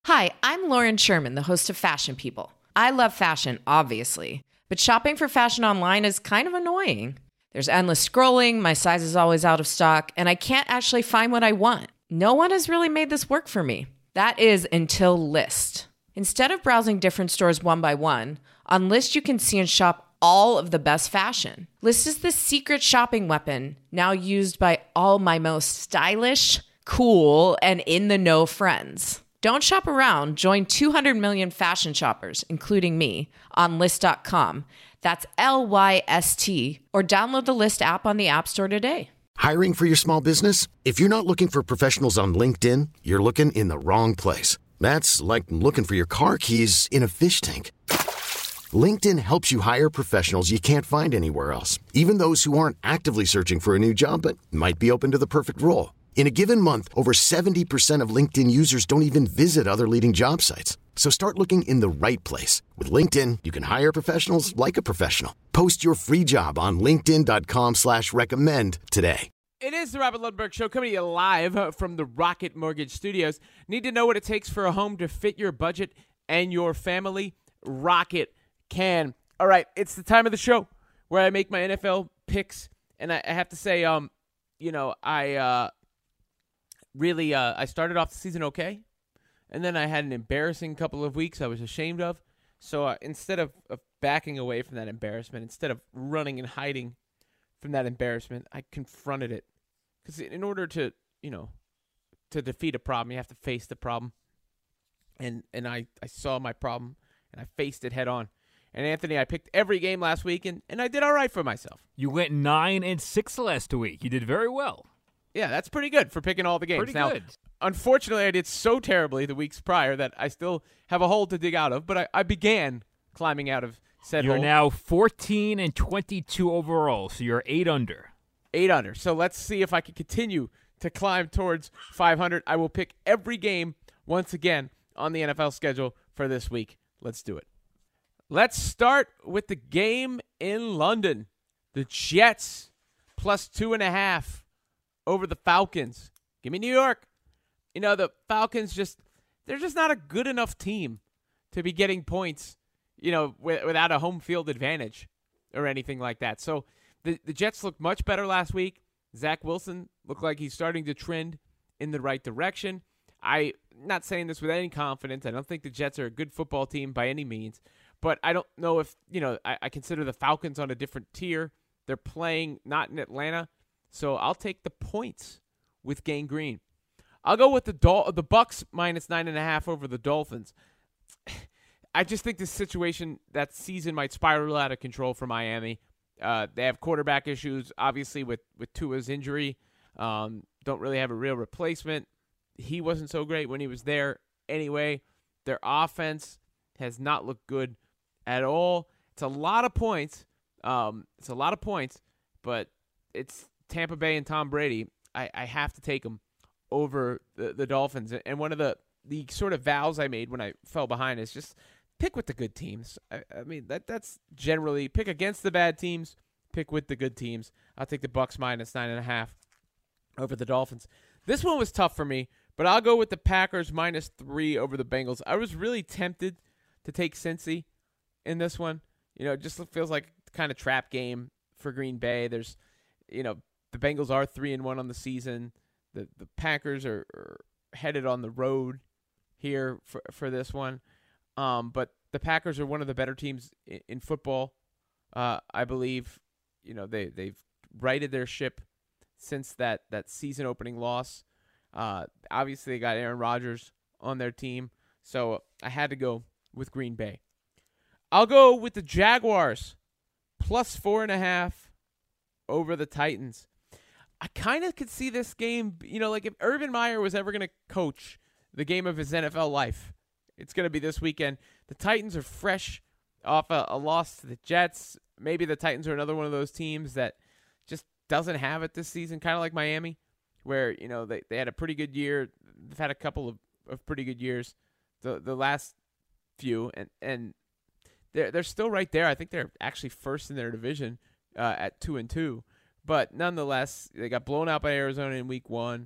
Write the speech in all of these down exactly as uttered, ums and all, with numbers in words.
Hi, I'm Lauren Sherman, the host of Fashion People. I love fashion, obviously, but shopping for fashion online is kind of annoying. There's endless scrolling, my size is always out of stock, and I can't actually find what I want. No one has really made this work for me. That is until Lyst. Instead of browsing different stores one by one, on Lyst you can see and shop all of the best fashion. Lyst is the secret shopping weapon, now used by all my most stylish, cool, and in-the-know friends. Don't shop around. Join two hundred million fashion shoppers, including me, on Lyst dot com. That's L Y S T. Or download the Lyst app on the App Store today. Hiring for your small business? If you're not looking for professionals on LinkedIn, you're looking in the wrong place. That's like looking for your car keys in a fish tank. LinkedIn helps you hire professionals you can't find anywhere else, even those who aren't actively searching for a new job but might be open to the perfect role. In a given month, over seventy percent of LinkedIn users don't even visit other leading job sites. So start looking in the right place. With LinkedIn, you can hire professionals like a professional. Post your free job on linkedin dot com slash recommend today. It is the Robert Lundberg Show, coming to you live from the Rocket Mortgage Studios. Need to know what it takes for a home to fit your budget and your family? Rocket can. All right, it's the time of the show where I make my N F L picks. And I, I have to say, um, you know, I... uh. Really, uh, I started off the season okay, and then I had an embarrassing couple of weeks I was ashamed of. So uh, instead of, of backing away from that embarrassment, instead of running and hiding from that embarrassment, I confronted it. Because in order to, you know, to defeat a problem, you have to face the problem. And and I, I saw my problem, and I faced it head on. And Anthony, I picked every game last week, and, and I did all right for myself. You went nine and six last week. You did very well. Yeah, that's pretty good for picking all the games. Pretty now, good. Unfortunately, I did so terribly the weeks prior that I still have a hole to dig out of, but I, I began climbing out of said You're hole. You're now fourteen and twenty-two overall, so you're eight under. Eight under. So let's see if I can continue to climb towards five hundred. I will pick every game once again on the N F L schedule for this week. Let's do it. Let's start with the game in London. The Jets plus two and a half over the Falcons. Give me New York. You know, the Falcons just, they're just not a good enough team to be getting points, you know, w- without a home field advantage or anything like that. So the, the Jets looked much better last week. Zach Wilson looked like he's starting to trend in the right direction. I'm not saying this with any confidence. I don't think the Jets are a good football team by any means. But I don't know if, you know, I, I consider the Falcons on a different tier. They're playing not in Atlanta. So I'll take the points with Gang Green. I'll go with the Dol- the Bucks minus nine and a half over the Dolphins. I just think this situation, that season might spiral out of control for Miami. Uh, they have quarterback issues, obviously, with, with Tua's injury. Um, don't really have a real replacement. He wasn't so great when he was there anyway. Their offense has not looked good at all. It's a lot of points. Um, it's a lot of points, but it's Tampa Bay and Tom Brady. I, I have to take them over the, the Dolphins. And one of the, the sort of vows I made when I fell behind is just pick with the good teams. I, I mean, that that's generally pick against the bad teams, pick with the good teams. I'll take the Bucks minus nine and a half over the Dolphins. This one was tough for me, but I'll go with the Packers minus three over the Bengals. I was really tempted to take Cincy in this one. You know, it just feels like kind of trap game for Green Bay. There's, you know, the Bengals are three and one on the season. The the Packers are, are headed on the road here for for this one. Um, but the Packers are one of the better teams in, in football. Uh, I believe, you know, they they've righted their ship since that that season opening loss. Uh, obviously they got Aaron Rodgers on their team, so I had to go with Green Bay. I'll go with the Jaguars plus four and a half over the Titans. I kind of could see this game, you know, like if Urban Meyer was ever going to coach the game of his N F L life, it's going to be this weekend. The Titans are fresh off a, a loss to the Jets. Maybe the Titans are another one of those teams that just doesn't have it this season, kind of like Miami, where, you know, they, they had a pretty good year. They've had a couple of, of pretty good years, the the last few, and, and they're, they're still right there. I think they're actually first in their division uh, at two and two. But nonetheless, they got blown out by Arizona in week one,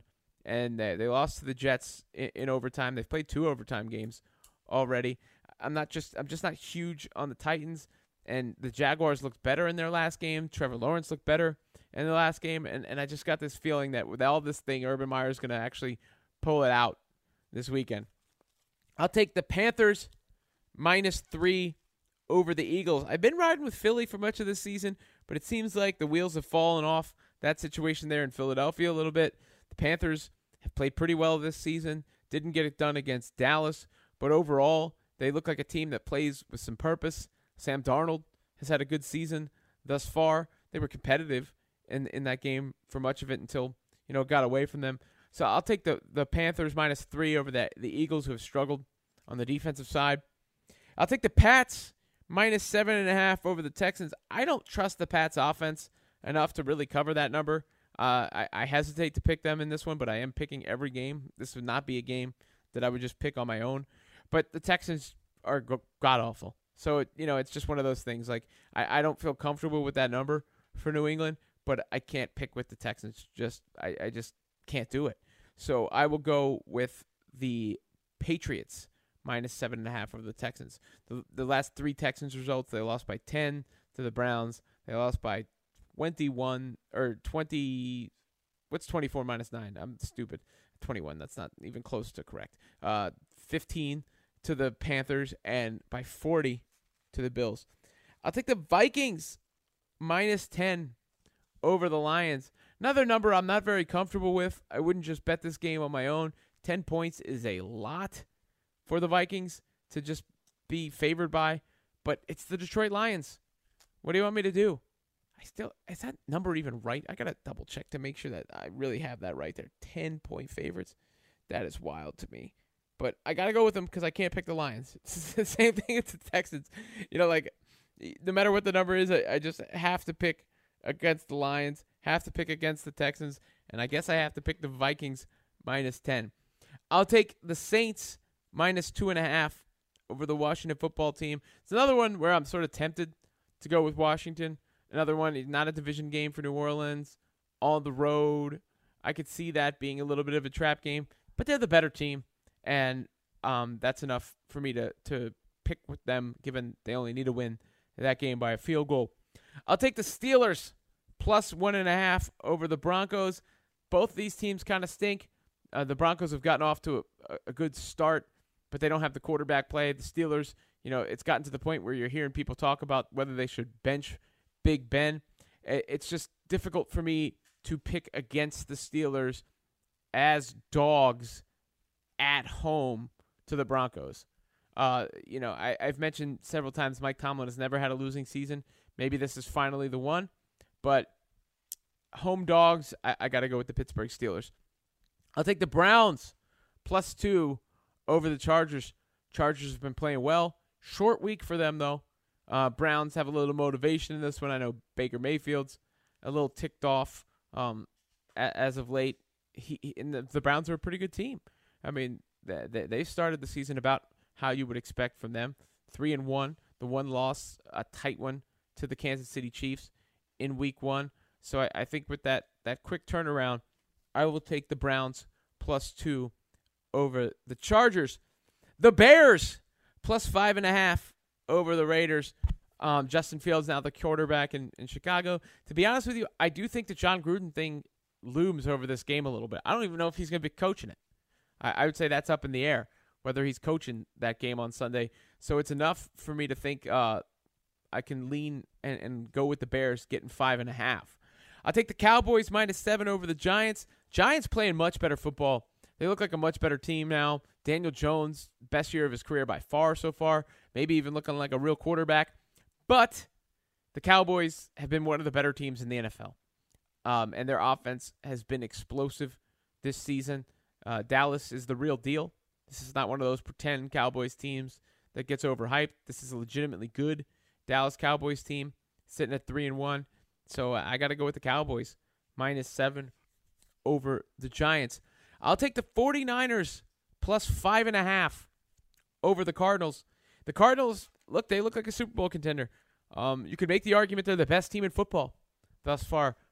and they, they lost to the Jets in, in overtime. They've played two overtime games already. I'm not just I'm just not huge on the Titans, and the Jaguars looked better in their last game. Trevor Lawrence looked better in the last game, and, and I just got this feeling that with all this thing, Urban Meyer is going to actually pull it out this weekend. I'll take the Panthers minus three over the Eagles. I've been riding with Philly for much of this season, but it seems like the wheels have fallen off that situation there in Philadelphia a little bit. The Panthers have played pretty well this season, didn't get it done against Dallas, but overall, they look like a team that plays with some purpose. Sam Darnold has had a good season thus far. They were competitive in in that game for much of it until, you know, it got away from them. So I'll take the, the Panthers minus three over the, the Eagles, who have struggled on the defensive side. I'll take the Pats minus seven and a half over the Texans. I don't trust the Pats offense enough to really cover that number. Uh, I, I hesitate to pick them in this one, but I am picking every game. This would not be a game that I would just pick on my own. But the Texans are go- god-awful. So, it, you know, it's just one of those things. Like, I, I don't feel comfortable with that number for New England, but I can't pick with the Texans. Just I, I just can't do it. So I will go with the Patriots minus seven and a half over the Texans. The, the last three Texans results, they lost by ten to the Browns. They lost by twenty-one or twenty. What's twenty-four minus nine? I'm stupid. twenty-one. That's not even close to correct. Uh, fifteen to the Panthers and by forty to the Bills. I'll take the Vikings minus ten over the Lions. Another number I'm not very comfortable with. I wouldn't just bet this game on my own. ten points is a lot for the Vikings to just be favored by, but it's the Detroit Lions. What do you want me to do? I still, is that number even right? I got to double check to make sure that I really have that right there. ten point favorites. That is wild to me. But I got to go with them because I can't pick the Lions. It's the same thing as the Texans. You know, like, no matter what the number is, I, I just have to pick against the Lions, have to pick against the Texans, and I guess I have to pick the Vikings minus ten. I'll take the Saints minus two and a half over the Washington football team. It's another one where I'm sort of tempted to go with Washington. Another one, not a division game for New Orleans, on the road. I could see that being a little bit of a trap game, but they're the better team, and um, that's enough for me to, to pick with them, given they only need to win that game by a field goal. I'll take the Steelers plus one and a half over the Broncos. Both these teams kind of stink. Uh, the Broncos have gotten off to a, a good start, but they don't have the quarterback play. The Steelers, you know, it's gotten to the point where you're hearing people talk about whether they should bench Big Ben. It's just difficult for me to pick against the Steelers as dogs at home to the Broncos. Uh, you know, I, I've mentioned several times Mike Tomlin has never had a losing season. Maybe this is finally the one. But home dogs, I, I got to go with the Pittsburgh Steelers. I'll take the Browns plus two over the Chargers. Chargers have been playing well. Short week for them, though. Uh, Browns have a little motivation in this one. I know Baker Mayfield's a little ticked off um, a, as of late. He, he and the, the Browns are a pretty good team. I mean, they, they, they started the season about how you would expect from them. Three and one. The one loss, a tight one to the Kansas City Chiefs in week one. So I, I think with that, that quick turnaround, I will take the Browns plus two over the Chargers. The Bears plus five and a half over the Raiders. Um, Justin Fields now the quarterback in, in Chicago. To be honest with you, I do think the John Gruden thing looms over this game a little bit. I don't even know if he's going to be coaching it. I, I would say that's up in the air, whether he's coaching that game on Sunday. So it's enough for me to think uh, I can lean and, and go with the Bears getting five and a half. I'll take the Cowboys minus seven over the Giants. Giants playing much better football. They look like a much better team now. Daniel Jones, best year of his career by far so far. Maybe even looking like a real quarterback. But the Cowboys have been one of the better teams in the N F L. Um, and their offense has been explosive this season. Uh, Dallas is the real deal. This is not one of those pretend Cowboys teams that gets overhyped. This is a legitimately good Dallas Cowboys team sitting at three and one. So uh, I got to go with the Cowboys minus seven over the Giants. I'll take the 49ers plus five and a half over the Cardinals. The Cardinals, look, they look like a Super Bowl contender. Um, you could make the argument they're the best team in football thus far,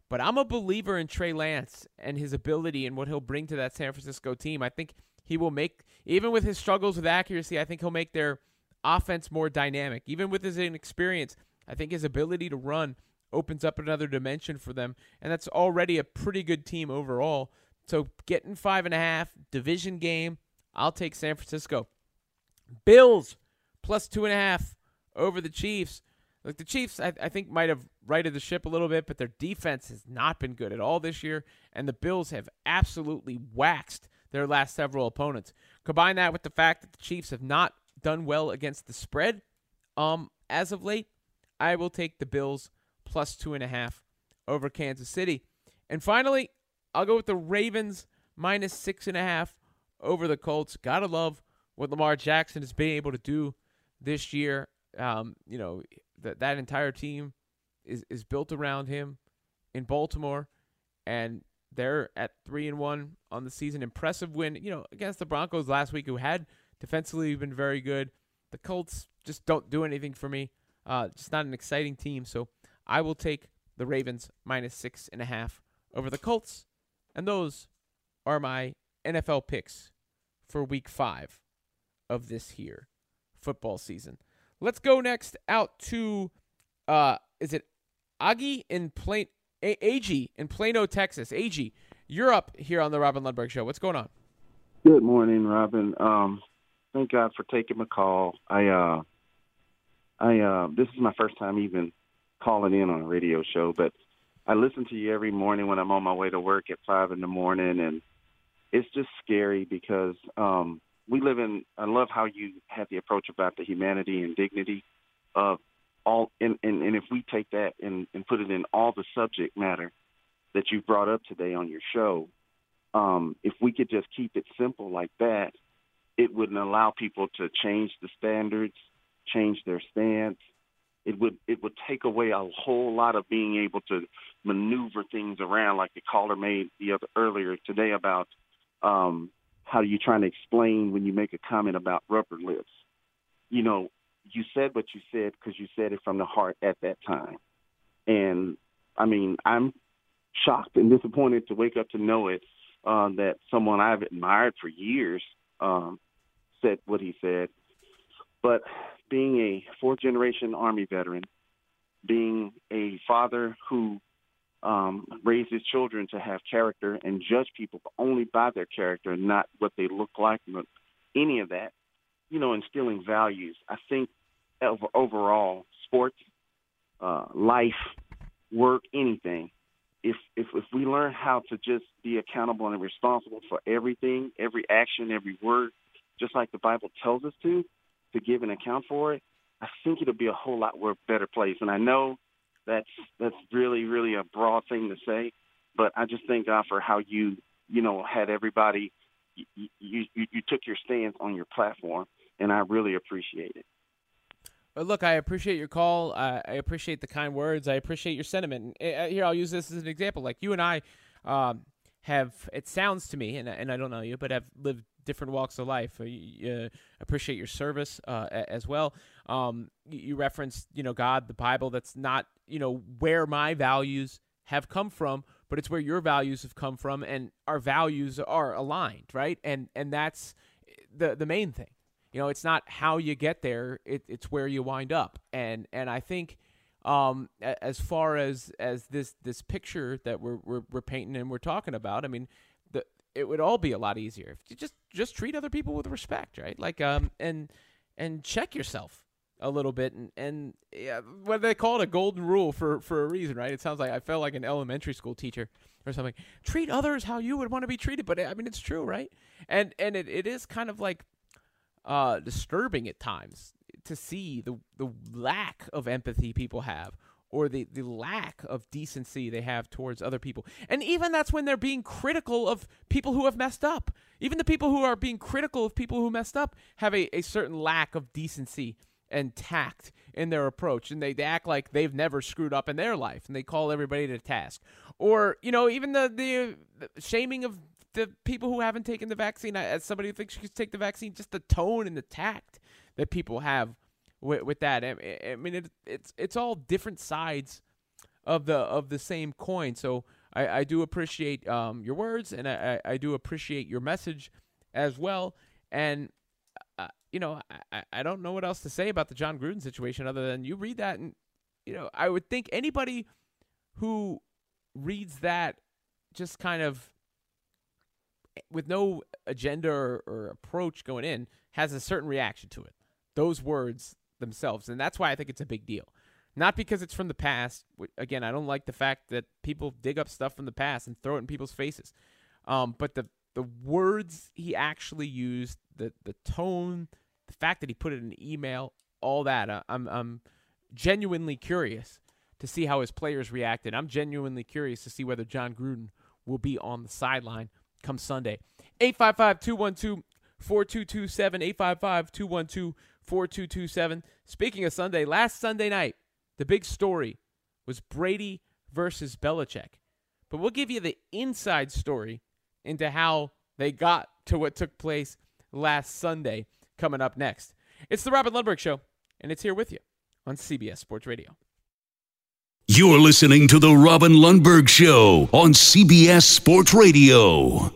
But I'm a believer in Trey Lance and his ability and what he'll bring to that San Francisco team. I think he will make, even with his struggles with accuracy, I think he'll make their offense more dynamic. Even with his inexperience, I think his ability to run opens up another dimension for them, and that's already a pretty good team overall. So getting five and a half, division game, I'll take San Francisco. Bills plus two and a half over the Chiefs. Like the Chiefs, I, I think might have righted the ship a little bit, but their defense has not been good at all this year, and the Bills have absolutely waxed their last several opponents. Combine that with the fact that the Chiefs have not done well against the spread um, as of late, I will take the Bills plus two and a half over Kansas City. And finally, I'll go with the Ravens minus six and a half over the Colts. Gotta love what Lamar Jackson has been able to do this year. Um, you know, that that entire team is, is built around him in Baltimore, and they're at three and one on the season. Impressive win, you know, against the Broncos last week, who had defensively been very good. The Colts just don't do anything for me. Uh, just not an exciting team, so I will take the Ravens minus six and a half over the Colts, and those are my N F L picks for Week Five of this here football season. Let's go next out to uh, is it Agi in Plain A- Ag in Plano, Texas. Ag, you're up here on the Robin Lundberg Show. What's going on? Good morning, Robin. Um, thank God for taking my call. I uh, I uh, this is my first time even calling in on a radio show, but I listen to you every morning when I'm on my way to work at five in the morning, and it's just scary because um, we live in. I love how you have the approach about the humanity and dignity of all, and, and, and if we take that and, and put it in all the subject matter that you brought up today on your show, um, if we could just keep it simple like that, it wouldn't allow people to change the standards, change their stance. It would it would take away a whole lot of being able to maneuver things around, like the caller made the other earlier today about um, how you're trying to explain when you make a comment about rubber lips. You know, you said what you said because you said it from the heart at that time. And, I mean, I'm shocked and disappointed to wake up to know it, uh, that someone I've admired for years um, said what he said. But being a fourth-generation Army veteran, being a father who um, raised his children to have character and judge people only by their character and not what they look like, any of that, you know, instilling values. I think overall, sports, uh, life, work, anything, if, if if we learn how to just be accountable and responsible for everything, every action, every word, just like the Bible tells us to, to give an account for it, I think it'll be a whole lot more better place. And I know that's that's really, really a broad thing to say, but I just thank God for how you, you know, had everybody, you, you, you took your stance on your platform, and I really appreciate it. Well, look, I appreciate your call. Uh, I appreciate the kind words. I appreciate your sentiment. And, uh, here, I'll use this as an example. Like you and I um, have, it sounds to me, and, and I don't know you, but have lived different walks of life. You uh, appreciate your service uh, as well. Um, you, you referenced, you know, God, the Bible. That's not, you know, where my values have come from, but it's where your values have come from, and our values are aligned, right? And and that's the the main thing. You know, it's not how you get there; it, it's where you wind up. And and I think, um, as far as as this this picture that we're we're, we're painting and we're talking about, I mean, the it would all be a lot easier if you just just treat other people with respect, right? Like um and and check yourself a little bit, and and yeah, what they call it a golden rule for for a reason, right? It sounds like I felt like an elementary school teacher or something. Treat others how you would want to be treated, but I mean it's true, right? And and it, it is kind of like uh disturbing at times to see the the lack of empathy people have, or the, the lack of decency they have towards other people. And even that's when they're being critical of people who have messed up. Even the people who are being critical of people who messed up have a, a certain lack of decency and tact in their approach. And they, they act like they've never screwed up in their life, and they call everybody to task. Or, you know, even the, the, the shaming of the people who haven't taken the vaccine. As somebody who thinks you should take the vaccine, just the tone and the tact that people have with, with that. I, I mean, it, it's it's all different sides of the of the same coin. So I, I do appreciate um, your words, and I, I do appreciate your message as well. And uh, you know, I, I don't know what else to say about the Jon Gruden situation other than you read that, and you know, I would think anybody who reads that just kind of with no agenda or, or approach going in has a certain reaction to it. Those words themselves, and that's why I think it's a big deal. Not because it's from the past. Again, I don't like the fact that people dig up stuff from the past and throw it in people's faces. Um, but the the words he actually used, the the tone, the fact that he put it in an email, all that, uh, I'm I'm genuinely curious to see how his players reacted. I'm genuinely curious to see whether Jon Gruden will be on the sideline come Sunday. eight five five, two one two, four two two seven, eight five five, two one two, four two two seven. Speaking of Sunday, last Sunday night, the big story was Brady versus Belichick. But we'll give you the inside story into how they got to what took place last Sunday coming up next. It's the Robin Lundberg Show, and it's here with you on C B S Sports Radio. You're listening to the Robin Lundberg Show on C B S Sports Radio.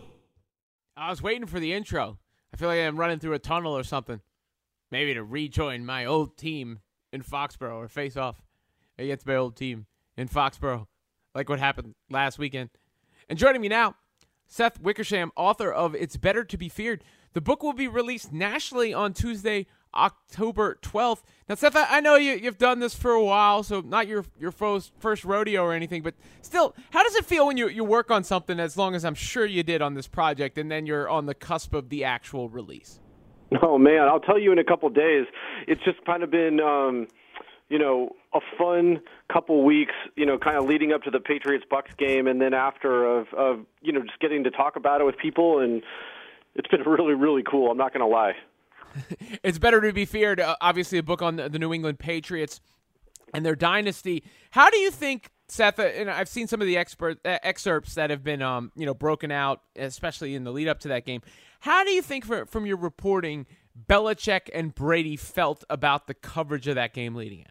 I was waiting for the intro. I feel like I'm running through a tunnel or something. Maybe to rejoin my old team in Foxborough or face off against my old team in Foxborough, like what happened last weekend. And joining me now, Seth Wickersham, author of It's Better to Be Feared. The book will be released nationally on Tuesday, October twelfth. Now, Seth, I know you, you've done this for a while, so not your your first, first rodeo or anything, but still, how does it feel when you, you work on something as long as I'm sure you did on this project, and then you're on the cusp of the actual release? Oh, man, I'll tell you in a couple of days. It's just kind of been, um, you know, a fun couple weeks, you know, kind of leading up to the Patriots-Bucs game, and then after of, of, you know, just getting to talk about it with people, and it's been really, really cool. I'm not going to lie. It's Better to Be Feared, uh, obviously a book on the, the New England Patriots and their dynasty. How do you think, Seth, uh, and I've seen some of the expert, uh, excerpts that have been, um, you know, broken out, especially in the lead up to that game. How do you think, for, from your reporting, Belichick and Brady felt about the coverage of that game leading in?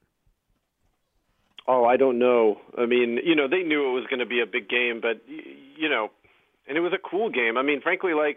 Oh, I don't know. I mean, you know, they knew it was going to be a big game, but, you know, and it was a cool game. I mean, frankly, like,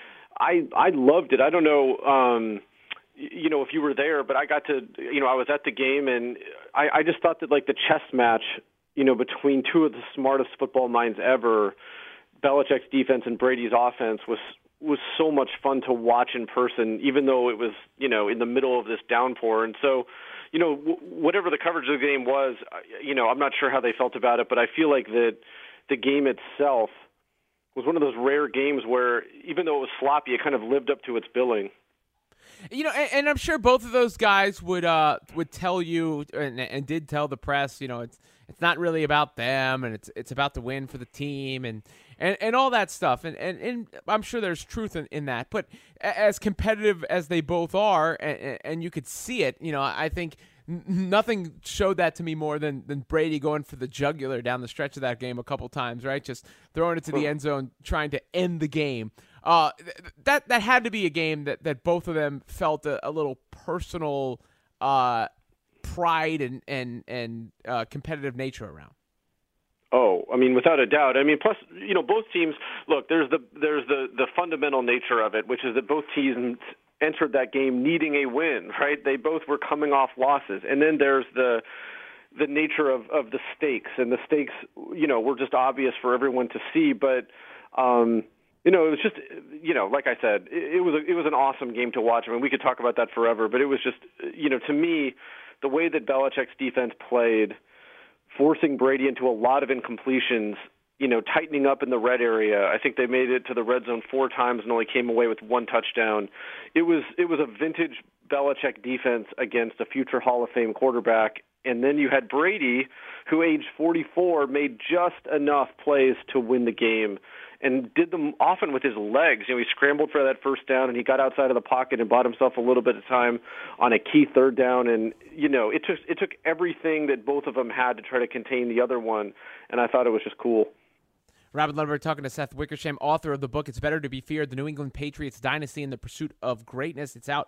I I loved it. I don't know, um, you know, if you were there, but I got to, you know, I was at the game, and I, I just thought that, like, the chess match, you know, between two of the smartest football minds ever, Belichick's defense and Brady's offense, was was so much fun to watch in person, even though it was, you know, in the middle of this downpour. And so, you know, w- whatever the coverage of the game was, you know, I'm not sure how they felt about it, but I feel like that the game itself was one of those rare games where, even though it was sloppy, it kind of lived up to its billing. You know, and, and I'm sure both of those guys would uh, would tell you, and, and did tell the press, you know, it's it's not really about them, and it's it's about the win for the team, and and, and all that stuff. And, and, and I'm sure there's truth in, in that. But as competitive as they both are, and, and you could see it, you know, I think nothing showed that to me more than, than Brady going for the jugular down the stretch of that game a couple times, right? Just throwing it to the end zone, trying to end the game. Uh, th- that that had to be a game that, that both of them felt a, a little personal uh, pride and and and uh, competitive nature around. Oh, I mean, without a doubt. I mean, plus, you know, both teams. Look, there's the there's the, the fundamental nature of it, which is that both teams entered that game needing a win, right? They both were coming off losses, and then there's the the nature of, of the stakes, and the stakes, you know, were just obvious for everyone to see, but. Um, You know, it was just, you know, like I said, it, it was a, it was an awesome game to watch. I mean, we could talk about that forever, but it was just, you know, to me, the way that Belichick's defense played, forcing Brady into a lot of incompletions, you know, tightening up in the red area. I think they made it to the red zone four times and only came away with one touchdown. It was it was a vintage Belichick defense against a future Hall of Fame quarterback. And then you had Brady, who aged forty-four, made just enough plays to win the game, and did them often with his legs. You know, he scrambled for that first down, and he got outside of the pocket and bought himself a little bit of time on a key third down. And, you know, it took, it took everything that both of them had to try to contain the other one, and I thought it was just cool. Robin Lundberg talking to Seth Wickersham, author of the book It's Better to Be Feared, The New England Patriots Dynasty in the Pursuit of Greatness. It's out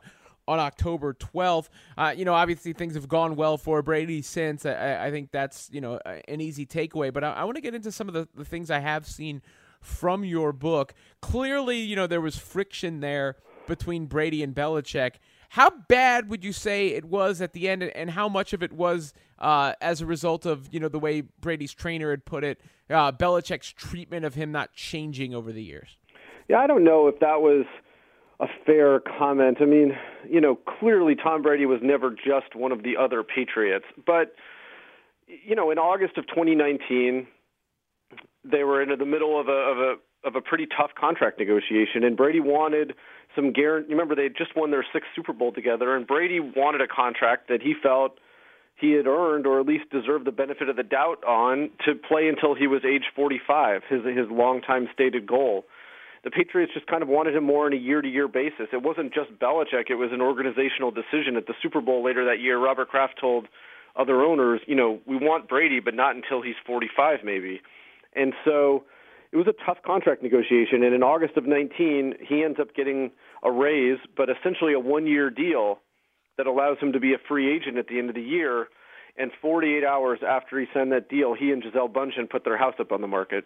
on October twelfth. Uh, you know, obviously things have gone well for Brady since. I, I think that's, you know, an easy takeaway. But I, I want to get into some of the, the things I have seen from your book. Clearly, you know, there was friction there between Brady and Belichick. How bad would you say it was at the end, and how much of it was uh, as a result of, you know, the way Brady's trainer had put it, uh, Belichick's treatment of him not changing over the years? Yeah, I don't know if that was a fair comment. I mean, you know, clearly Tom Brady was never just one of the other Patriots. But, you know, in August of twenty nineteen, they were in the middle of a of a of a pretty tough contract negotiation, and Brady wanted some guarantee. Remember, they had just won their sixth Super Bowl together, and Brady wanted a contract that he felt he had earned, or at least deserved the benefit of the doubt on, to play until he was age forty-five, his his longtime stated goal. The Patriots just kind of wanted him more on a year-to-year basis. It wasn't just Belichick. It was an organizational decision. At the Super Bowl later that year, Robert Kraft told other owners, you know, we want Brady, but not until he's forty-five maybe. And so it was a tough contract negotiation, and in August of nineteen, he ends up getting a raise, but essentially a one-year deal that allows him to be a free agent at the end of the year. And forty-eight hours after he signed that deal, he and Gisele Bündchen put their house up on the market.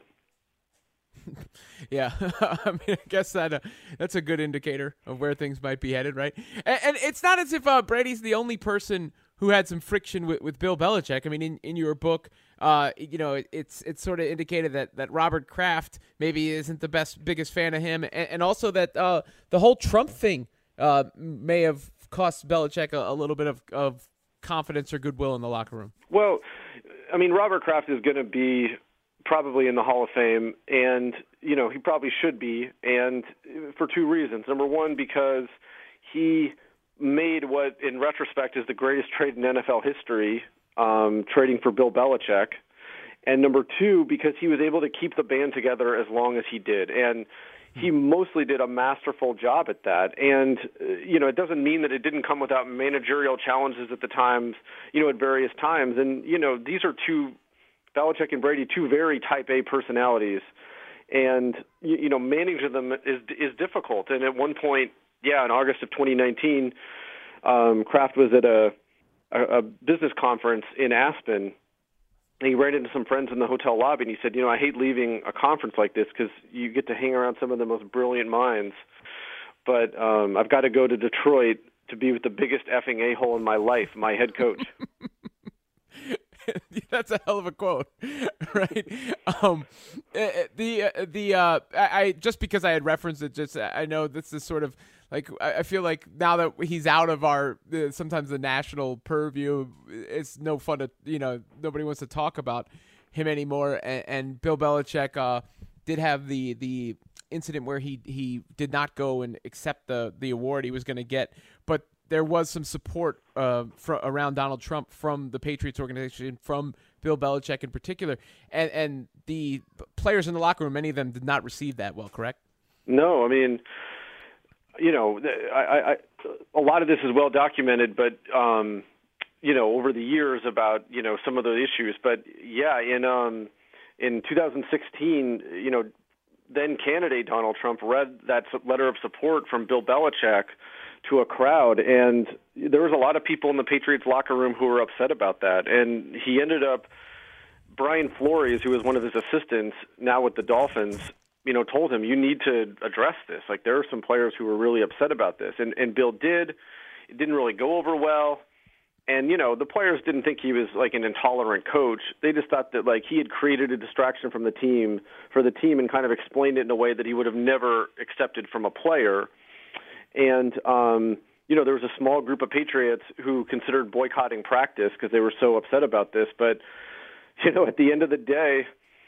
Yeah, I mean, I guess that uh, that's a good indicator of where things might be headed, right? And, and it's not as if uh, Brady's the only person who had some friction with, with Bill Belichick. I mean, in, in your book, uh, you know, it, it's it's sort of indicated that, that Robert Kraft maybe isn't the best, biggest fan of him, and, and also that uh, the whole Trump thing uh, may have cost Belichick a, a little bit of, of confidence or goodwill in the locker room. Well, I mean, Robert Kraft is going to be probably in the Hall of Fame, and, you know, he probably should be, and for two reasons. Number one, because he made what, in retrospect, is the greatest trade in N F L history, um, trading for Bill Belichick. And number two, because he was able to keep the band together as long as he did. And he mostly did a masterful job at that. And, uh, you know, it doesn't mean that it didn't come without managerial challenges at the times, you know, at various times. And, you know, these are two, Belichick and Brady, two very type A personalities. And, you, you know, managing them is is difficult. And at one point, yeah, in August of twenty nineteen, um, Kraft was at a, a, a business conference in Aspen. And he ran into some friends in the hotel lobby, and he said, you know, I hate leaving a conference like this because you get to hang around some of the most brilliant minds. But um, I've got to go to Detroit to be with the biggest effing a-hole in my life, my head coach. That's a hell of a quote, right? Um, the the uh, I just because I had referenced it, just I know this is sort of like I feel like now that he's out of our uh, sometimes the national purview, it's no fun to you know nobody wants to talk about him anymore. And, and Bill Belichick uh, did have the the incident where he he did not go and accept the the award he was going to get, but there was some support uh, for, around Donald Trump from the Patriots organization, from Bill Belichick in particular, and and the players in the locker room, many of them did not receive that well, correct? No, I mean, you know, I, I, a lot of this is well documented, but um, you know, over the years about you know some of the issues. But yeah, in um, in two thousand sixteen, you know, then candidate Donald Trump read that letter of support from Bill Belichick to a crowd, and there was a lot of people in the Patriots locker room who were upset about that. And he ended up, Brian Flores, who was one of his assistants, now with the Dolphins, you know, told him, you need to address this. Like, there are some players who were really upset about this. And, and Bill did. It didn't really go over well. And, you know, the players didn't think he was like an intolerant coach. They just thought that, like, he had created a distraction from the team, for the team, and kind of explained it in a way that he would have never accepted from a player. And, um, you know, there was a small group of Patriots who considered boycotting practice because they were so upset about this. But, you know, at the end of the day,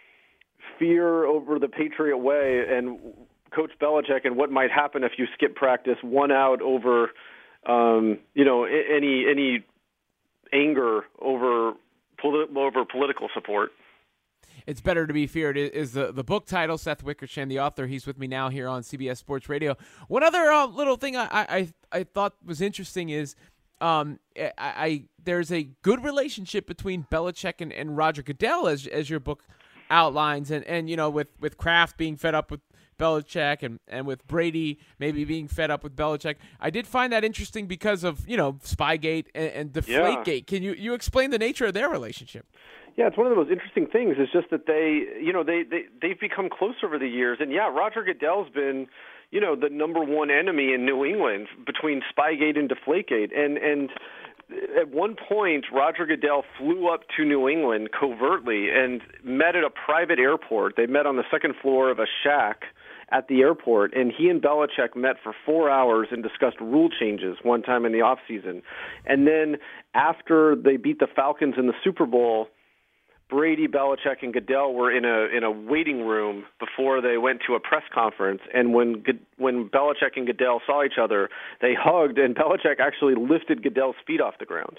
fear over the Patriot way and Coach Belichick and what might happen if you skip practice won out over, um, you know, any any anger over poli- over political support. It's Better to Be Feared is the, the book title. Seth Wickersham, the author, he's with me now here on C B S Sports Radio. One other uh, little thing I, I I thought was interesting is um I, I there's a good relationship between Belichick and, and Roger Goodell as as your book outlines, and, and you know with, with Kraft being fed up with Belichick and, and with Brady maybe being fed up with Belichick. I did find that interesting because of, you know, Spygate and, and Deflategate. Yeah. Can you, you explain the nature of their relationship? Yeah, it's one of the most interesting things. It's just that they, you know, they, they, they've become close over the years. And, yeah, Roger Goodell's been, you know, the number one enemy in New England between Spygate and Deflategate. And, and at one point, Roger Goodell flew up to New England covertly and met at a private airport. They met on the second floor of a shack at the airport, and he and Belichick met for four hours and discussed rule changes one time in the offseason. And then after they beat the Falcons in the Super Bowl, Brady, Belichick, and Goodell were in a in a waiting room before they went to a press conference. And when when Belichick and Goodell saw each other, they hugged, and Belichick actually lifted Goodell's feet off the ground.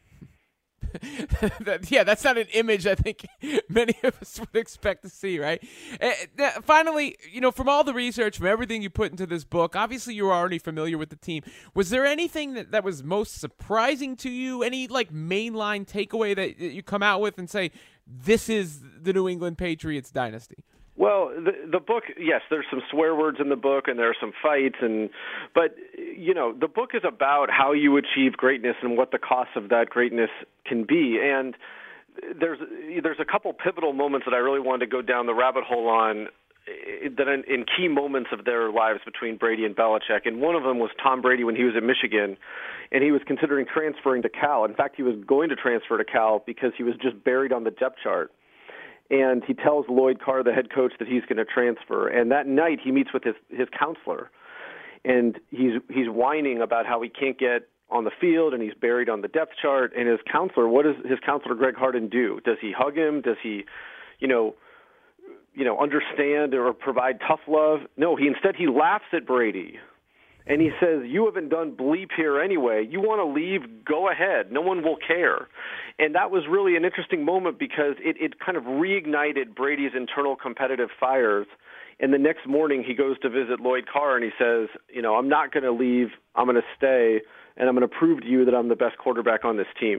that, yeah, that's not an image I think many of us would expect to see, right? Uh, finally, you know, from all the research, from everything you put into this book, obviously you were already familiar with the team. Was there anything that, that was most surprising to you? Any, like, mainline takeaway that, that you come out with and say, this is the New England Patriots dynasty? Well, the the book, yes, there's some swear words in the book, and there are some fights, and but you know, the book is about how you achieve greatness and what the cost of that greatness can be. And there's there's a couple pivotal moments that I really wanted to go down the rabbit hole on, that in, in key moments of their lives between Brady and Belichick. And one of them was Tom Brady when he was at Michigan, and he was considering transferring to Cal. In fact, he was going to transfer to Cal because he was just buried on the depth chart. And he tells Lloyd Carr, the head coach, that he's going to transfer. And that night he meets with his, his counselor, and he's he's whining about how he can't get on the field and he's buried on the depth chart. And his counselor, what does his counselor Greg Harden do? Does he hug him? Does he, you know, you know, understand or provide tough love? No, he instead he laughs at Brady. And he says, you haven't done bleep here anyway. You want to leave? Go ahead. No one will care. And that was really an interesting moment because it, it kind of reignited Brady's internal competitive fires. And the next morning he goes to visit Lloyd Carr and he says, you know, I'm not going to leave. I'm going to stay, and I'm going to prove to you that I'm the best quarterback on this team.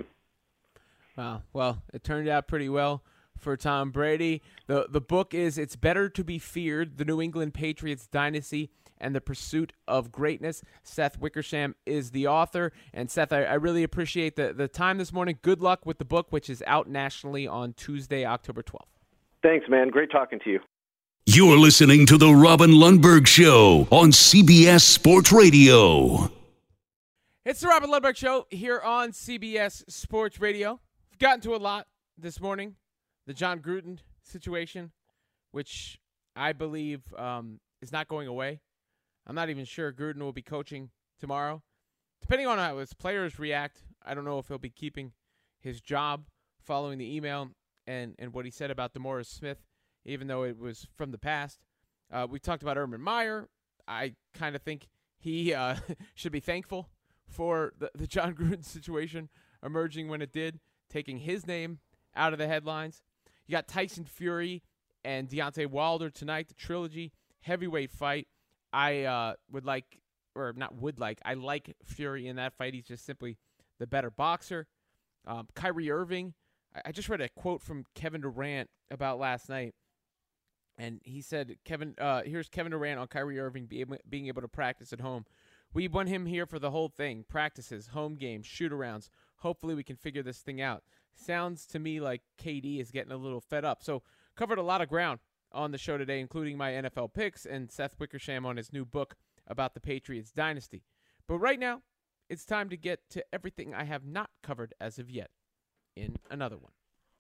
Wow. Well, it turned out pretty well for Tom Brady. The, the book is It's Better to Be Feared, The New England Patriots Dynasty and the Pursuit of Greatness. Seth Wickersham is the author. And Seth, I, I really appreciate the, the time this morning. Good luck with the book, which is out nationally on Tuesday, October twelfth. Thanks, man. Great talking to you. You're listening to the Robin Lundberg Show on C B S Sports Radio. It's the Robin Lundberg Show here on C B S Sports Radio. We've gotten to a lot this morning. The Jon Gruden situation, which I believe um, is not going away. I'm not even sure Gruden will be coaching tomorrow. Depending on how his players react, I don't know if he'll be keeping his job following the email and, and what he said about DeMaurice Smith, even though it was from the past. Uh, we talked about Urban Meyer. I kind of think he uh, should be thankful for the, the Jon Gruden situation emerging when it did, taking his name out of the headlines. You got Tyson Fury and Deontay Wilder tonight, the trilogy heavyweight fight. I uh, would like, or not would like, I like Fury in that fight. He's just simply the better boxer. Um, Kyrie Irving, I, I just read a quote from Kevin Durant about last night, and he said, "Kevin, uh, here's Kevin Durant on Kyrie Irving be able, being able to practice at home. We want him here for the whole thing, practices, home games, shoot-arounds. Hopefully we can figure this thing out." Sounds to me like K D is getting a little fed up. So covered a lot of ground on the show today, including my N F L picks and Seth Wickersham on his new book about the Patriots dynasty. But right now, it's time to get to everything I have not covered as of yet in another one.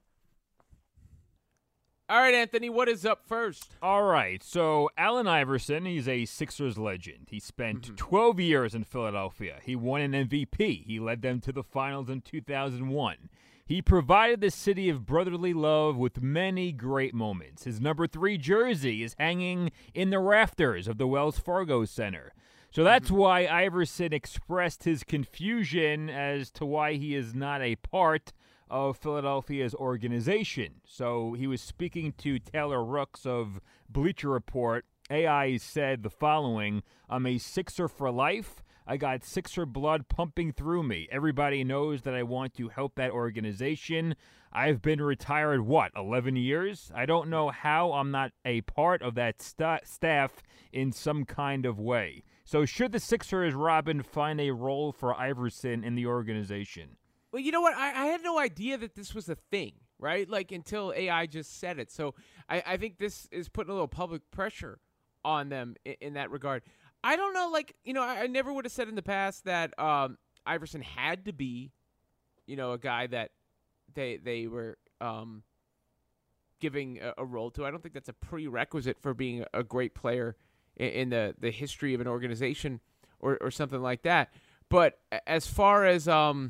All right, Anthony, what is up first? All right, so Allen Iverson, he's a Sixers legend. He spent mm-hmm. twelve years in Philadelphia. He won an M V P. He led them to the finals in two thousand one. He provided the city of brotherly love with many great moments. His number three jersey is hanging in the rafters of the Wells Fargo Center. So that's mm-hmm. why Iverson expressed his confusion as to why he is not a part of Philadelphia's organization. So he was speaking to Taylor Rooks of Bleacher Report. A I said the following: "I'm a Sixer for life. I got Sixer blood pumping through me. Everybody knows that I want to help that organization. I've been retired, what, eleven years? I don't know how I'm not a part of that st- staff in some kind of way. So should the Sixers, Robin, find a role for Iverson in the organization? Well, you know what? I, I had no idea that this was a thing, right? Like, until A I just said it. So I, I think this is putting a little public pressure on them in, in that regard. I don't know, like, you know, I, I never would have said in the past that um, Iverson had to be, you know, a guy that they they were um, giving a, a role to. I don't think that's a prerequisite for being a great player in, in the, the history of an organization or, or something like that. But as far as um,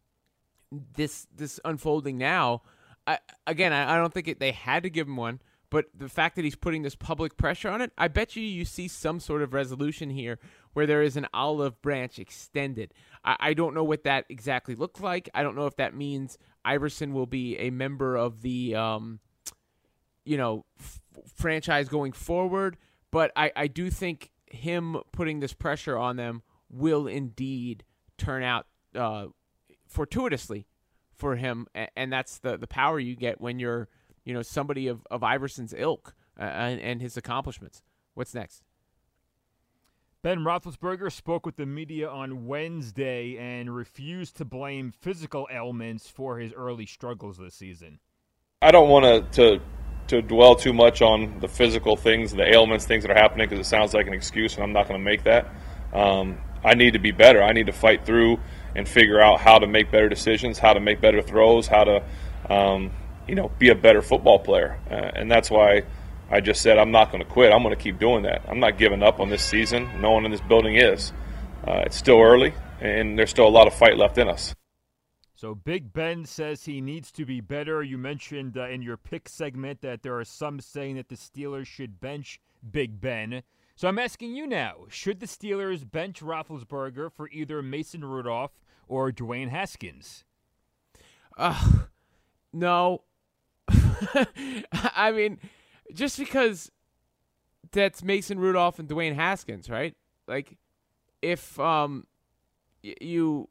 this this unfolding now, I, again, I, I don't think it, they had to give him one. But the fact that he's putting this public pressure on it, I bet you you see some sort of resolution here where there is an olive branch extended. I, I don't know what that exactly looks like. I don't know if that means Iverson will be a member of the, um, you know, f- franchise going forward. But I, I do think him putting this pressure on them will indeed turn out uh, fortuitously for him. And, and that's the, the power you get when you're, you know, somebody of, of Iverson's ilk uh, and, and his accomplishments. What's next? Ben Roethlisberger spoke with the media on Wednesday and refused to blame physical ailments for his early struggles this season. I don't want to to dwell too much on the physical things, the ailments, things that are happening, because it sounds like an excuse, and I'm not going to make that. Um, I need to be better. I need to fight through and figure out how to make better decisions, how to make better throws, how to um, – you know, be a better football player. Uh, and that's why I just said I'm not going to quit. I'm going to keep doing that. I'm not giving up on this season. No one in this building is. Uh, it's still early, and there's still a lot of fight left in us. So Big Ben says he needs to be better. You mentioned uh, in your pick segment that there are some saying that the Steelers should bench Big Ben. So I'm asking you now, should the Steelers bench Roethlisberger for either Mason Rudolph or Dwayne Haskins? Uh, no. I mean, just because that's Mason Rudolph and Dwayne Haskins, right? Like, if um y- you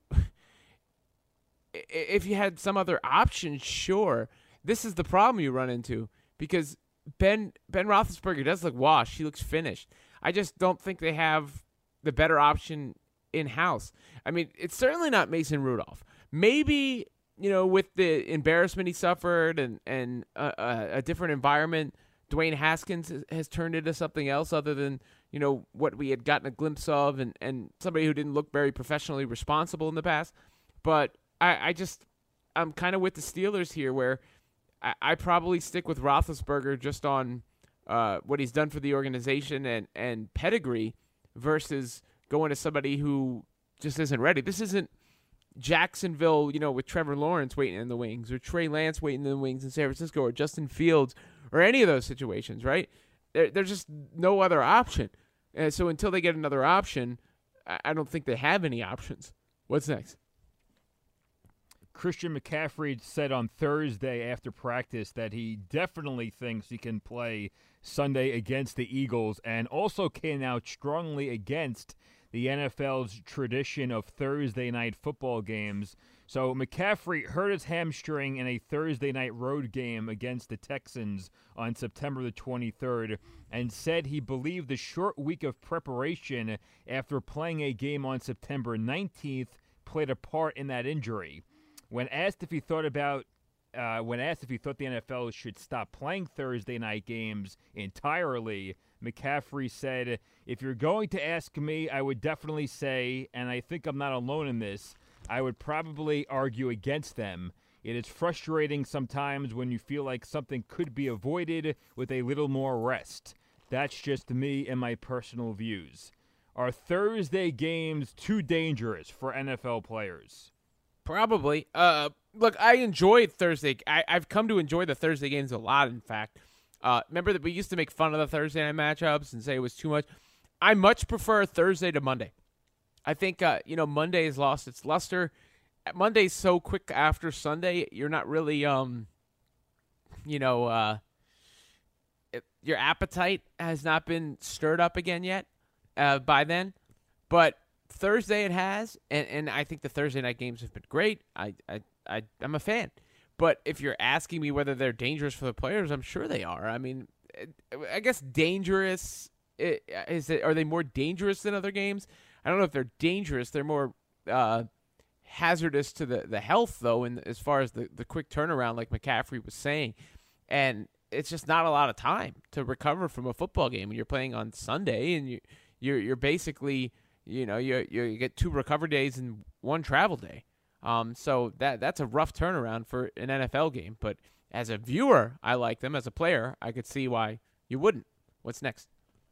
if you had some other option, sure. This is the problem you run into because Ben Ben Roethlisberger does look washed. He looks finished. I just don't think they have the better option in house. I mean, it's certainly not Mason Rudolph. Maybe, you know, with the embarrassment he suffered and, and a, a, a different environment, Dwayne Haskins has, has turned into something else other than, you know, what we had gotten a glimpse of and, and somebody who didn't look very professionally responsible in the past. But I, I just, I'm kind of with the Steelers here where I, I probably stick with Roethlisberger just on uh, what he's done for the organization and, and pedigree versus going to somebody who just isn't ready. This isn't Jacksonville, you know, with Trevor Lawrence waiting in the wings, or Trey Lance waiting in the wings in San Francisco, or Justin Fields, or any of those situations, right? There, there's just no other option. And so until they get another option, I, I don't think they have any options. What's next? Christian McCaffrey said on Thursday after practice that he definitely thinks he can play Sunday against the Eagles, and also came out strongly against the N F L's tradition of Thursday night football games. So McCaffrey hurt his hamstring in a Thursday night road game against the Texans on September the twenty-third and said he believed the short week of preparation after playing a game on September nineteenth played a part in that injury. When asked if he thought about uh, when asked if he thought the N F L should stop playing Thursday night games entirely, McCaffrey said, "If you're going to ask me, I would definitely say, and I think I'm not alone in this, I would probably argue against them. It is frustrating sometimes when you feel like something could be avoided with a little more rest. That's just me and my personal views." Are Thursday games too dangerous for N F L players? Probably. Uh, look, I enjoyed Thursday. I, I've come to enjoy the Thursday games a lot, in fact. Uh, remember that we used to make fun of the Thursday night matchups and say it was too much? I much prefer Thursday to Monday. I think, uh, you know, Monday has lost its luster. Monday's so quick after Sunday, you're not really, um, you know, uh, it, your appetite has not been stirred up again yet uh, by then. But Thursday it has, and, and I think the Thursday night games have been great. I, I, I, I'm a fan. But if you're asking me whether they're dangerous for the players, I'm sure they are. I mean, I guess dangerous, is it, are they more dangerous than other games? I don't know if they're dangerous. They're more uh, hazardous to the, the health, though, in, as far as the, the quick turnaround, like McCaffrey was saying. And it's just not a lot of time to recover from a football game when you're playing on Sunday, and you, you're you're basically, you know, you you get two recovery days and one travel day. Um, so that that's a rough turnaround for an N F L game. But as a viewer, I like them. As a player, I could see why you wouldn't. What's next?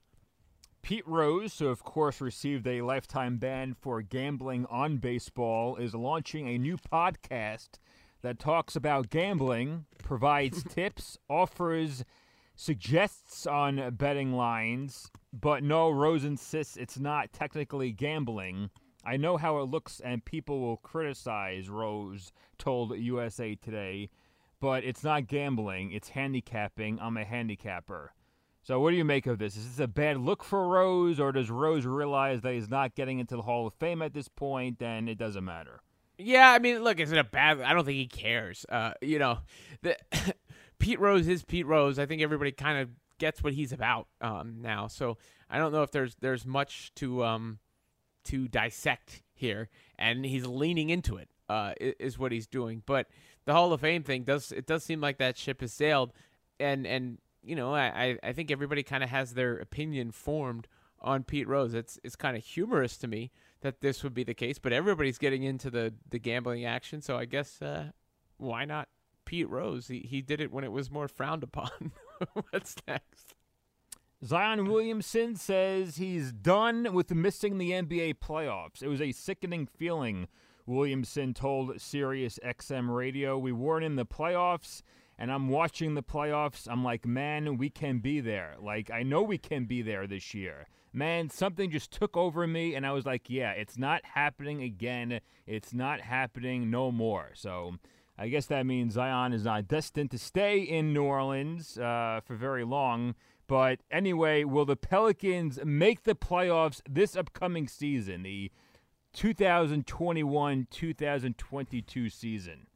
Pete Rose, who of course received a lifetime ban for gambling on baseball, is launching a new podcast that talks about gambling, provides tips, offers, suggests on betting lines. But no, Rose insists it's not technically gambling. I know how it looks and people will criticize, Rose told U S A Today, but it's not gambling, it's handicapping. I'm a handicapper. So what do you make of this? Is this a bad look for Rose, or does Rose realize that he's not getting into the Hall of Fame at this point and it doesn't matter? Yeah, I mean, look, is it a bad – I don't think he cares. Uh, you know, the, Pete Rose is Pete Rose. I think everybody kind of gets what he's about um, now. So I don't know if there's there's much to um, to dissect here, and he's leaning into it uh, is what he's doing. But the Hall of Fame thing, does it does seem like that ship has sailed, and and – you know, I, I think everybody kind of has their opinion formed on Pete Rose. It's it's kind of humorous to me that this would be the case, but everybody's getting into the, the gambling action, so I guess uh, why not Pete Rose? He he did it when it was more frowned upon. What's next? Zion Williamson says he's done with missing the N B A playoffs. It was a sickening feeling, Williamson told Sirius X M Radio. We weren't in the playoffs. And I'm watching the playoffs. I'm like, man, we can be there. Like, I know we can be there this year. Man, something just took over me, and I was like, yeah, it's not happening again. It's not happening no more. So I guess that means Zion is not destined to stay in New Orleans uh, for very long. But anyway, will the Pelicans make the playoffs this upcoming season, the two thousand twenty-one two thousand twenty-two season?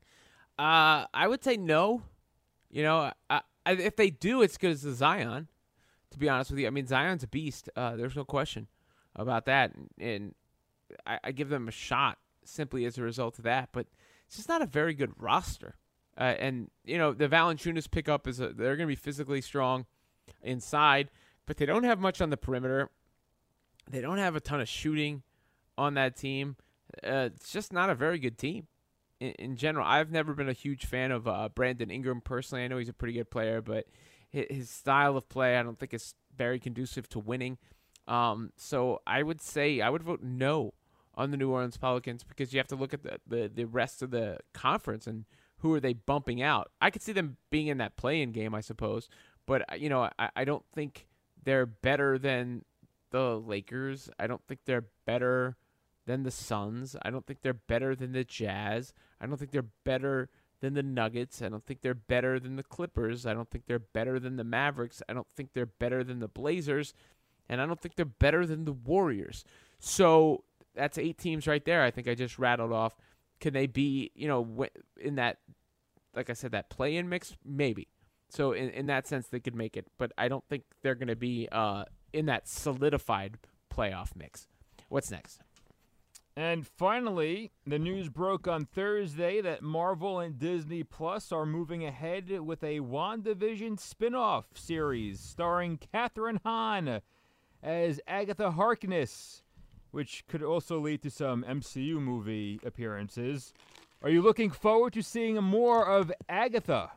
Uh, I would say no. You know, I, I, if they do, it's good as the Zion, to be honest with you. I mean, Zion's a beast. Uh, there's no question about that. And, and I, I give them a shot simply as a result of that. But it's just not a very good roster. Uh, and, you know, the Valanciunas pickup, is a, they're going to be physically strong inside, but they don't have much on the perimeter. They don't have a ton of shooting on that team. Uh, it's just not a very good team. In general, I've never been a huge fan of uh, Brandon Ingram personally. I know he's a pretty good player, but his, his style of play I don't think is very conducive to winning. Um, so I would say I would vote no on the New Orleans Pelicans because you have to look at the, the, the rest of the conference and who are they bumping out. I could see them being in that play-in game, I suppose, but you know I, I don't think they're better than the Lakers. I don't think they're better than the Suns. I don't think they're better than the Jazz. I don't think they're better than the Nuggets. I don't think they're better than the Clippers. I don't think they're better than the Mavericks. I don't think they're better than the Blazers. And I don't think they're better than the Warriors. So that's eight teams right there I think I just rattled off. Can they be, you know, in that, like I said, that play-in mix? Maybe. So in, in that sense, they could make it. But I don't think they're going to be uh, in that solidified playoff mix. What's next? And finally, the news broke on Thursday that Marvel and Disney Plus are moving ahead with a WandaVision spin-off series starring Kathryn Hahn as Agatha Harkness, which could also lead to some M C U movie appearances. Are you looking forward to seeing more of Agatha?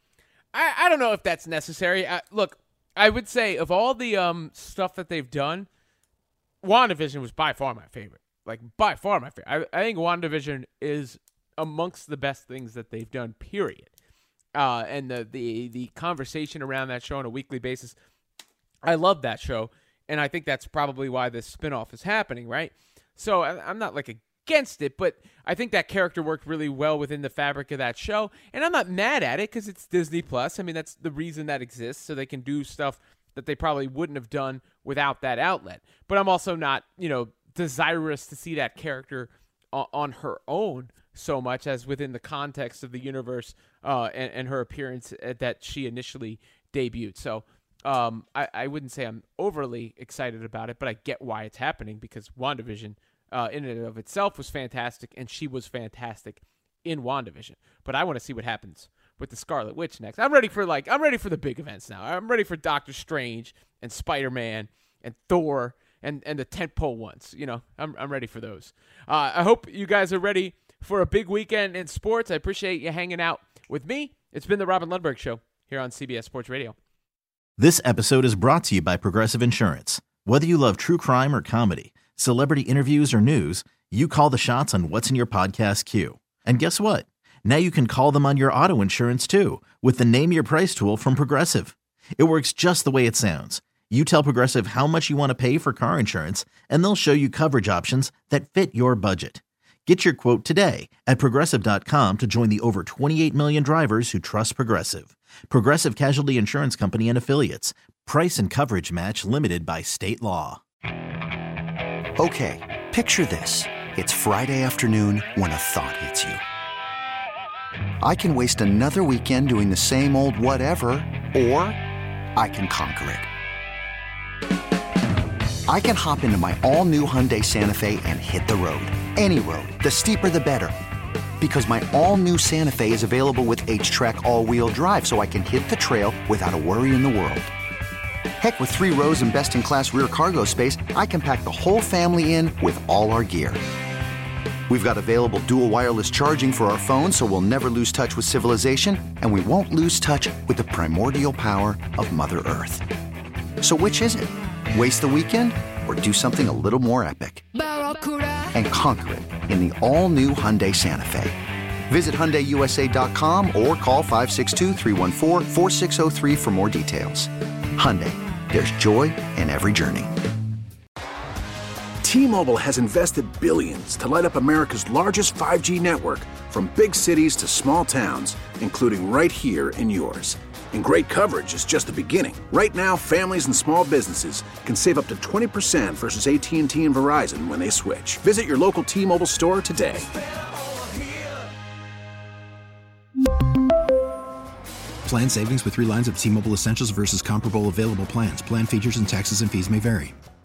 I, I don't know if that's necessary. I, look, I would say of all the um stuff that they've done, WandaVision was by far my favorite. Like, by far my favorite. I, I think WandaVision is amongst the best things that they've done, period. Uh, and the, the the conversation around that show on a weekly basis, I love that show. And I think that's probably why this spinoff is happening, right? So I, I'm not, like, against it, but I think that character worked really well within the fabric of that show. And I'm not mad at it because it's Disney Plus. I mean, that's the reason that exists, so they can do stuff that they probably wouldn't have done without that outlet. But I'm also not, you know, desirous to see that character on, on her own so much as within the context of the universe uh, and, and her appearance that she initially debuted. So um, I, I wouldn't say I'm overly excited about it, but I get why it's happening because WandaVision uh, in and of itself was fantastic, and she was fantastic in WandaVision. But I want to see what happens with the Scarlet Witch next. I'm ready for like I'm ready for the big events now. I'm ready for Doctor Strange and Spider-Man and Thor and, and the tentpole ones. You know, I'm I'm ready for those. Uh, I hope you guys are ready for a big weekend in sports. I appreciate you hanging out with me. It's been the Robin Lundberg Show here on C B S Sports Radio. This episode is brought to you by Progressive Insurance. Whether you love true crime or comedy, celebrity interviews or news, you call the shots on what's in your podcast queue. And guess what? Now you can call them on your auto insurance too with the Name Your Price tool from Progressive. It works just the way it sounds. You tell Progressive how much you want to pay for car insurance, and they'll show you coverage options that fit your budget. Get your quote today at Progressive dot com to join the over twenty-eight million drivers who trust Progressive. Progressive Casualty Insurance Company and Affiliates. Price and coverage match limited by state law. Okay, picture this. It's Friday afternoon when a thought hits you. I can waste another weekend doing the same old whatever, or I can conquer it. I can hop into my all-new Hyundai Santa Fe and hit the road. Any road. The steeper, the better. Because my all-new Santa Fe is available with H-Track all-wheel drive, so I can hit the trail without a worry in the world. Heck, with three rows and best-in-class rear cargo space, I can pack the whole family in with all our gear. We've got available dual wireless charging for our phones, so we'll never lose touch with civilization, and we won't lose touch with the primordial power of Mother Earth. So which is it? Waste the weekend or do something a little more epic? And conquer it in the all-new Hyundai Santa Fe. Visit Hyundai U S A dot com or call five six two, three one four, four six zero three for more details. Hyundai, there's joy in every journey. T-Mobile has invested billions to light up America's largest five G network, from big cities to small towns, including right here in yours. And great coverage is just the beginning. Right now, families and small businesses can save up to twenty percent versus A T and T and Verizon when they switch. Visit your local T-Mobile store today. Plan savings with three lines of T-Mobile Essentials versus comparable available plans. Plan features and taxes and fees may vary.